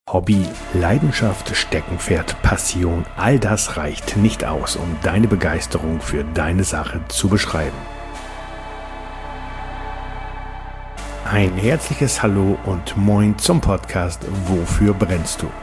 Hobby, Leidenschaft, Steckenpferd, Passion, all das reicht nicht aus, um deine Begeisterung für deine Sache zu beschreiben. Ein herzliches Hallo und Moin zum Podcast Wofür brennst du?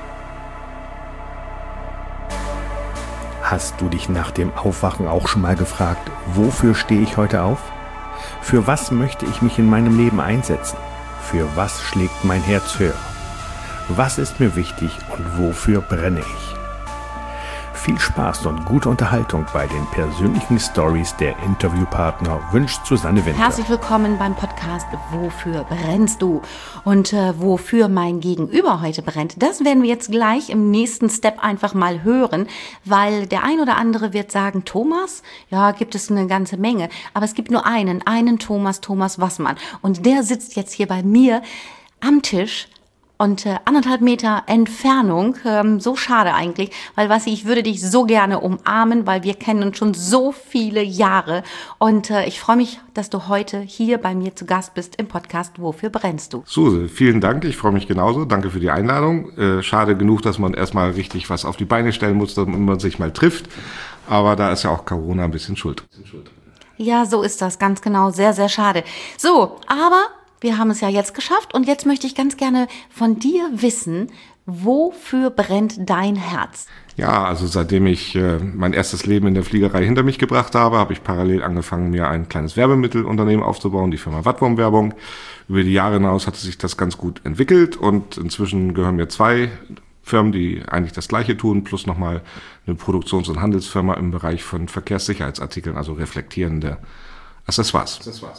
Hast du dich nach dem Aufwachen auch schon mal gefragt, wofür stehe ich heute auf? Für was möchte ich mich in meinem Leben einsetzen? Für was schlägt mein Herz höher? Was ist mir wichtig und wofür brenne ich? Viel Spaß und gute Unterhaltung bei den persönlichen Stories der Interviewpartner wünscht Susanne Winter. Herzlich willkommen beim Podcast Wofür brennst du? Und wofür mein Gegenüber heute brennt, das werden wir jetzt gleich im nächsten Step einfach mal hören, weil der ein oder andere wird sagen, Thomas, ja, gibt es eine ganze Menge, aber es gibt nur einen Thomas Wassmann. Und der sitzt jetzt hier bei mir am Tisch. Und 1,5 Meter Entfernung, so schade eigentlich, weil ich würde dich so gerne umarmen, weil wir kennen uns schon so viele Jahre. Und ich freue mich, dass du heute hier bei mir zu Gast bist im Podcast Wofür brennst du? Suse, vielen Dank, ich freue mich genauso. Danke für die Einladung. Schade genug, dass man erstmal richtig was auf die Beine stellen muss, damit man sich mal trifft. Aber da ist ja auch Corona ein bisschen schuld. Ja, so ist das, ganz genau, sehr, sehr schade. So, aber wir haben es ja jetzt geschafft und jetzt möchte ich ganz gerne von dir wissen, wofür brennt dein Herz? Ja, also seitdem ich mein erstes Leben in der Fliegerei hinter mich gebracht habe ich parallel angefangen, mir ein kleines Werbemittelunternehmen aufzubauen, die Firma Wattwurm Werbung. Über die Jahre hinaus hatte sich das ganz gut entwickelt und inzwischen gehören mir 2 Firmen, die eigentlich das Gleiche tun, plus nochmal eine Produktions- und Handelsfirma im Bereich von Verkehrssicherheitsartikeln, also reflektierende Accessoires.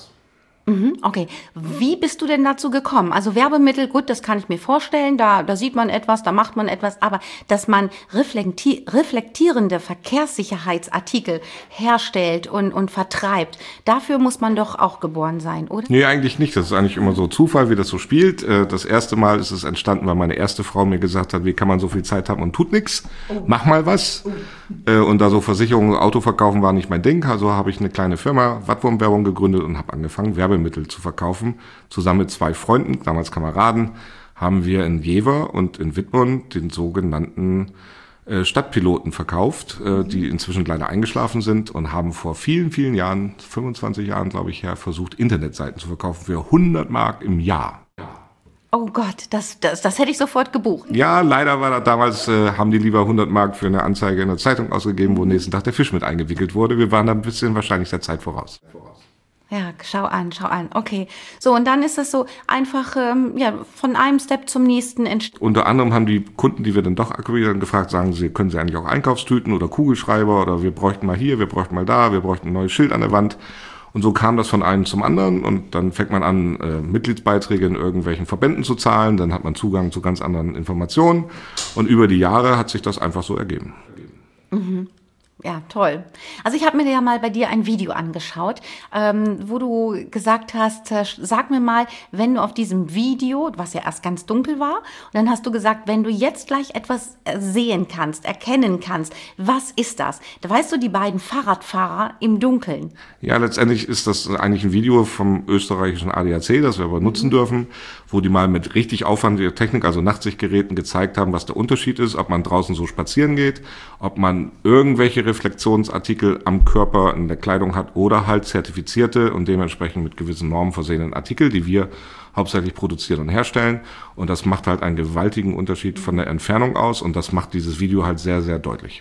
Okay, wie bist du denn dazu gekommen? Also Werbemittel, gut, das kann ich mir vorstellen, da sieht man etwas, da macht man etwas, aber dass man reflektierende Verkehrssicherheitsartikel herstellt und vertreibt, dafür muss man doch auch geboren sein, oder? Nee, eigentlich nicht. Das ist eigentlich immer so Zufall, wie das so spielt. Das erste Mal ist es entstanden, weil meine erste Frau mir gesagt hat, wie kann man so viel Zeit haben und tut nichts? Mach mal was. Und da so Versicherungen, Autoverkaufen war nicht mein Ding, also habe ich eine kleine Firma, Wattwurm Werbung, gegründet und habe angefangen, Werbemittel zu verkaufen. Zusammen mit 2 Freunden, damals Kameraden, haben wir in Jever und in Wittmund den sogenannten Stadtpiloten verkauft, die inzwischen leider eingeschlafen sind und haben vor vielen, vielen Jahren, 25 Jahren glaube ich her, versucht, Internetseiten zu verkaufen für 100 Mark im Jahr. Oh Gott, das hätte ich sofort gebucht. Ja, leider war das damals, haben die lieber 100 Mark für eine Anzeige in der Zeitung ausgegeben, wo nächsten Tag der Fisch mit eingewickelt wurde. Wir waren da ein bisschen wahrscheinlich der Zeit voraus. Ja, schau an. Okay, so und dann ist das so einfach von einem Step zum nächsten entstanden. Unter anderem haben die Kunden, die wir dann doch akquirieren, gefragt, sagen sie, können sie eigentlich auch Einkaufstüten oder Kugelschreiber oder wir bräuchten mal hier, wir bräuchten mal da, wir bräuchten ein neues Schild an der Wand. Und so kam das von einem zum anderen und dann fängt man an, Mitgliedsbeiträge in irgendwelchen Verbänden zu zahlen, dann hat man Zugang zu ganz anderen Informationen und über die Jahre hat sich das einfach so ergeben. Mhm. Ja, toll. Also ich habe mir ja mal bei dir ein Video angeschaut, wo du gesagt hast, sag mir mal, wenn du auf diesem Video, was ja erst ganz dunkel war, und dann hast du gesagt, wenn du jetzt gleich etwas sehen kannst, erkennen kannst, was ist das? Da weißt du, die beiden Fahrradfahrer im Dunkeln. Ja, letztendlich ist das eigentlich ein Video vom österreichischen ADAC, das wir aber nutzen dürfen, wo die mal mit richtig aufwendiger Technik, also Nachtsichtgeräten, gezeigt haben, was der Unterschied ist, ob man draußen so spazieren geht, ob man irgendwelche Reflexionsartikel am Körper in der Kleidung hat oder halt zertifizierte und dementsprechend mit gewissen Normen versehenen Artikel, die wir hauptsächlich produzieren und herstellen. Und das macht halt einen gewaltigen Unterschied von der Entfernung aus und das macht dieses Video halt sehr, sehr deutlich.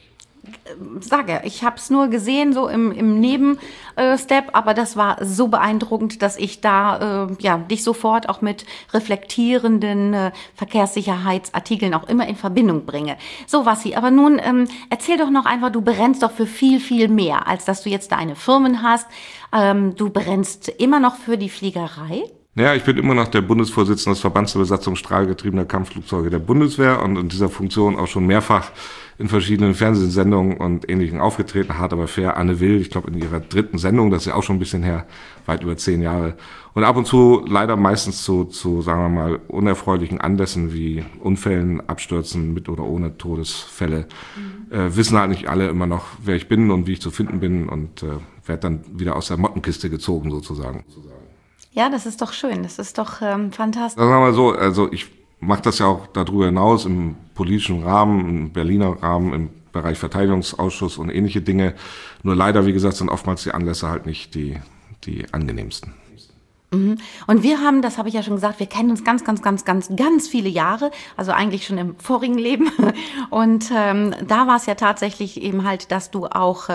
Sage, ich habe es nur gesehen, so im Nebenstep, aber das war so beeindruckend, dass ich da dich sofort auch mit reflektierenden Verkehrssicherheitsartikeln auch immer in Verbindung bringe. So, Wassi, aber nun erzähl doch noch einfach, du brennst doch für viel, viel mehr, als dass du jetzt deine Firmen hast. Du brennst immer noch für die Fliegerei. Ja, ich bin immer noch der Bundesvorsitzende des Verbands der Besatzung strahlgetriebener Kampfflugzeuge der Bundeswehr und in dieser Funktion auch schon mehrfach in verschiedenen Fernsehsendungen und Ähnlichem aufgetreten, hart aber fair, Anne Will, ich glaube in ihrer 3. Sendung, das ist ja auch schon ein bisschen her, weit über 10 Jahre. Und ab und zu leider meistens zu sagen wir mal, unerfreulichen Anlässen wie Unfällen, Abstürzen mit oder ohne Todesfälle. Wissen halt nicht alle immer noch, wer ich bin und wie ich zu finden bin und werde dann wieder aus der Mottenkiste gezogen sozusagen. Ja, das ist doch schön, das ist doch fantastisch. Sagen wir mal so, also ich mache das ja auch darüber hinaus im politischen Rahmen, im Berliner Rahmen, im Bereich Verteidigungsausschuss und ähnliche Dinge. Nur leider, wie gesagt, sind oftmals die Anlässe halt nicht die angenehmsten. Und wir haben, das habe ich ja schon gesagt, wir kennen uns ganz viele Jahre, also eigentlich schon im vorigen Leben. Und da war es ja tatsächlich eben halt, dass du auch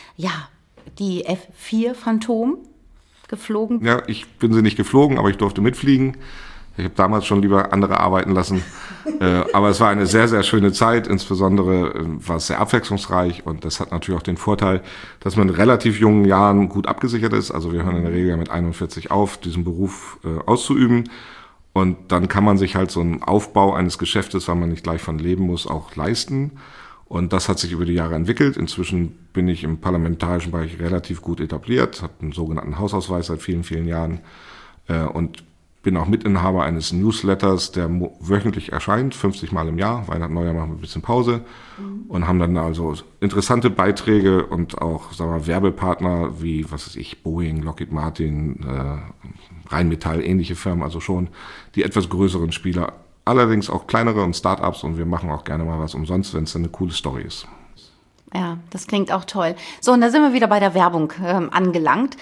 die F4 Phantom geflogen. Ja, ich bin sie nicht geflogen, aber ich durfte mitfliegen. Ich habe damals schon lieber andere arbeiten lassen. Aber es war eine sehr, sehr schöne Zeit. Insbesondere war es sehr abwechslungsreich. Und das hat natürlich auch den Vorteil, dass man in relativ jungen Jahren gut abgesichert ist. Also wir hören in der Regel mit 41 auf, diesen Beruf auszuüben. Und dann kann man sich halt so einen Aufbau eines Geschäftes, weil man nicht gleich von leben muss, auch leisten. Und das hat sich über die Jahre entwickelt. Inzwischen bin ich im parlamentarischen Bereich relativ gut etabliert, habe einen sogenannten Hausausweis seit vielen, vielen Jahren und bin auch Mitinhaber eines Newsletters, der wöchentlich erscheint, 50 Mal im Jahr. Weihnachten, Neujahr machen wir ein bisschen Pause und haben dann also interessante Beiträge und auch, sagen wir, Werbepartner wie, was weiß ich, Boeing, Lockheed Martin, Rheinmetall, ähnliche Firmen, also schon die etwas größeren Spieler. Allerdings auch kleinere und Start-ups und wir machen auch gerne mal was umsonst, wenn es eine coole Story ist. Ja, das klingt auch toll. So, und da sind wir wieder bei der Werbung angelangt.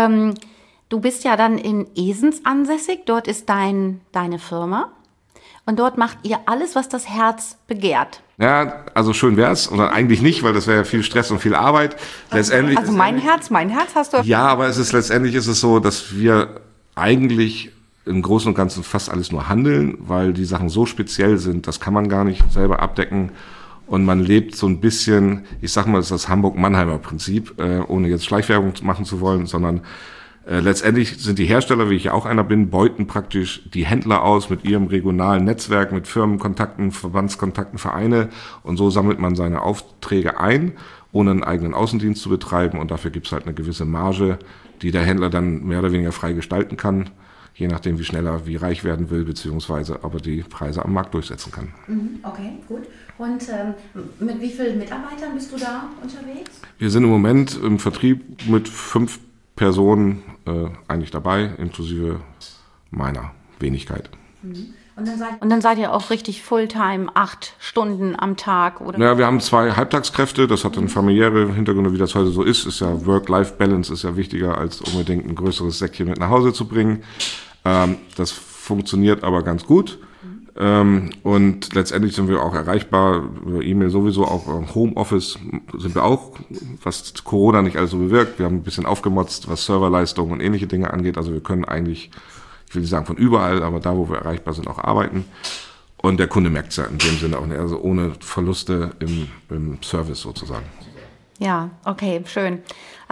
Du bist ja dann in Esens ansässig, dort ist deine Firma und dort macht ihr alles, was das Herz begehrt. Ja, also schön wär's, oder eigentlich nicht, weil das wäre ja viel Stress und viel Arbeit. Letztendlich also mein Herz hast du. Ja, aber letztendlich ist es so, dass wir eigentlich im Großen und Ganzen fast alles nur handeln, weil die Sachen so speziell sind, das kann man gar nicht selber abdecken. Und man lebt so ein bisschen, ich sag mal, das ist das Hamburg-Mannheimer Prinzip, ohne jetzt Schleichwerbung machen zu wollen, sondern letztendlich sind die Hersteller, wie ich ja auch einer bin, beuten praktisch die Händler aus mit ihrem regionalen Netzwerk, mit Firmenkontakten, Verbandskontakten, Vereine. Und so sammelt man seine Aufträge ein, ohne einen eigenen Außendienst zu betreiben. Und dafür gibt's halt eine gewisse Marge, die der Händler dann mehr oder weniger frei gestalten kann, je nachdem, wie schnell er wie reich werden will, beziehungsweise aber die Preise am Markt durchsetzen kann. Okay, gut. Und mit wie vielen Mitarbeitern bist du da unterwegs? Wir sind im Moment im Vertrieb mit 5 Personen eigentlich dabei, inklusive meiner Wenigkeit. Und dann seid ihr auch richtig Fulltime, 8 Stunden am Tag, oder? Ja, wir haben 2 Halbtagskräfte, das hat dann familiäre Hintergründe, wie das heute so ist. Ist ja Work-Life-Balance ist ja wichtiger, als unbedingt ein größeres Säckchen mit nach Hause zu bringen. Das funktioniert aber ganz gut. Und letztendlich sind wir auch erreichbar, über E-Mail sowieso, auch im Homeoffice sind wir auch, was Corona nicht alles so bewirkt. Wir haben ein bisschen aufgemotzt, was Serverleistung und ähnliche Dinge angeht. Also wir können eigentlich, ich will nicht sagen von überall, aber da, wo wir erreichbar sind, auch arbeiten. Und der Kunde merkt es ja in dem Sinne auch nicht, also ohne Verluste im Service sozusagen. Ja, okay, schön.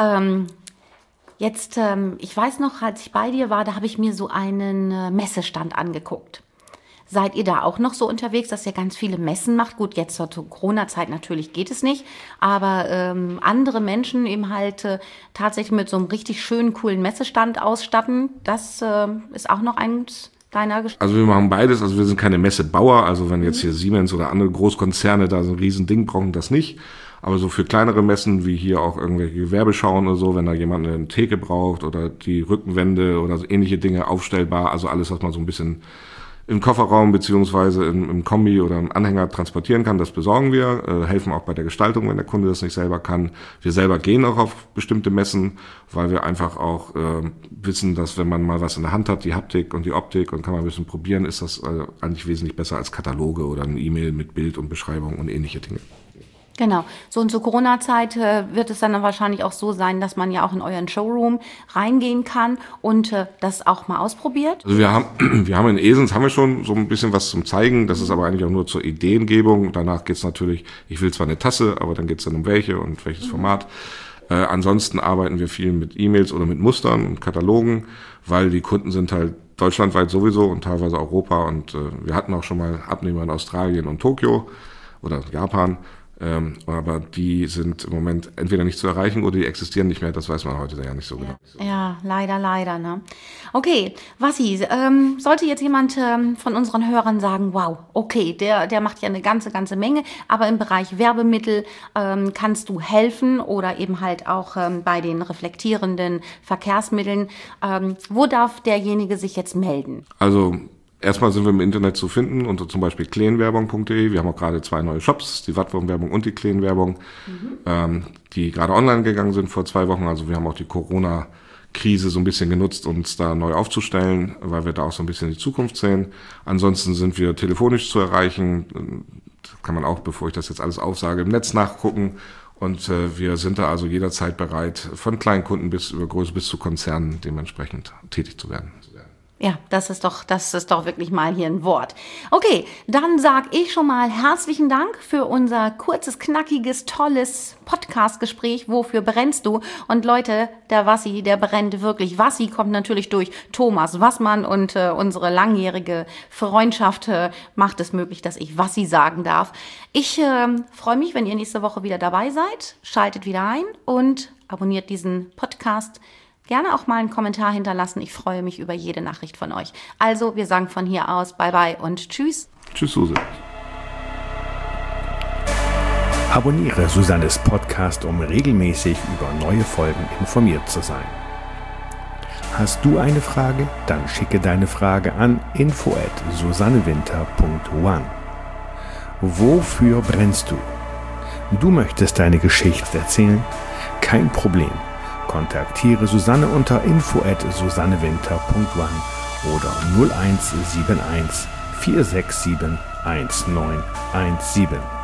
Jetzt, ich weiß noch, als ich bei dir war, da habe ich mir so einen Messestand angeguckt. Seid ihr da auch noch so unterwegs, dass ihr ganz viele Messen macht? Gut, jetzt zur Corona-Zeit natürlich geht es nicht, aber andere Menschen eben halt tatsächlich mit so einem richtig schönen, coolen Messestand ausstatten, das ist auch noch eins deiner Geschichte. Also wir machen beides, also wir sind keine Messebauer, also wenn jetzt hier Siemens oder andere Großkonzerne da so ein Riesending brauchen, das nicht. Aber so für kleinere Messen, wie hier auch irgendwelche Gewerbeschauen oder so, wenn da jemand eine Theke braucht oder die Rückenwände oder so ähnliche Dinge aufstellbar, also alles, was man so ein bisschen im Kofferraum beziehungsweise im Kombi oder im Anhänger transportieren kann, das besorgen wir, helfen auch bei der Gestaltung, wenn der Kunde das nicht selber kann. Wir selber gehen auch auf bestimmte Messen, weil wir einfach auch wissen, dass wenn man mal was in der Hand hat, die Haptik und die Optik und kann man ein bisschen probieren, ist das eigentlich wesentlich besser als Kataloge oder eine E-Mail mit Bild und Beschreibung und ähnliche Dinge. Genau. So und zur Corona-Zeit wird es dann wahrscheinlich auch so sein, dass man ja auch in euren Showroom reingehen kann und das auch mal ausprobiert. Also wir haben in Esens haben wir schon so ein bisschen was zum Zeigen. Das ist aber eigentlich auch nur zur Ideengebung. Danach geht's natürlich, ich will zwar eine Tasse, aber dann geht's dann um welche und welches Format. Ansonsten arbeiten wir viel mit E-Mails oder mit Mustern und Katalogen, weil die Kunden sind halt deutschlandweit sowieso und teilweise Europa. Und wir hatten auch schon mal Abnehmer in Australien und Tokio oder Japan. Aber die sind im Moment entweder nicht zu erreichen oder die existieren nicht mehr, das weiß man heute ja nicht so genau. Ja, leider, ne? Okay, Wassi, sollte jetzt jemand von unseren Hörern sagen, wow, okay, der macht ja eine ganze Menge, aber im Bereich Werbemittel kannst du helfen oder eben halt auch bei den reflektierenden Verkehrsmitteln. Wo darf derjenige sich jetzt melden? Also Erstmal sind wir im Internet zu finden unter zum Beispiel kleenwerbung.de. Wir haben auch gerade 2 neue Shops, die Wattwurmwerbung und die Kleenwerbung, die gerade online gegangen sind vor 2 Wochen. Also wir haben auch die Corona-Krise so ein bisschen genutzt, uns da neu aufzustellen, weil wir da auch so ein bisschen in die Zukunft sehen. Ansonsten sind wir telefonisch zu erreichen. Das kann man auch, bevor ich das jetzt alles aufsage, im Netz nachgucken. Und wir sind da also jederzeit bereit, von Kleinkunden bis über Größe bis zu Konzernen dementsprechend tätig zu werden. Ja, das ist doch wirklich mal hier ein Wort. Okay, dann sag ich schon mal herzlichen Dank für unser kurzes, knackiges, tolles Podcast-Gespräch. Wofür brennst du? Und Leute, der Wassi, der brennt wirklich. Wassi kommt natürlich durch Thomas Wassmann und unsere langjährige Freundschaft macht es möglich, dass ich Wassi sagen darf. Ich freue mich, wenn ihr nächste Woche wieder dabei seid. Schaltet wieder ein und abonniert diesen Podcast. Gerne auch mal einen Kommentar hinterlassen. Ich freue mich über jede Nachricht von euch. Also, wir sagen von hier aus bye bye und tschüss. Tschüss, Suse. Abonniere Susannes Podcast, um regelmäßig über neue Folgen informiert zu sein. Hast du eine Frage? Dann schicke deine Frage an info@susannewinter.one. Wofür brennst du? Du möchtest deine Geschichte erzählen? Kein Problem. Kontaktiere Susanne unter info@susannewinter.one oder 0171 467 1917.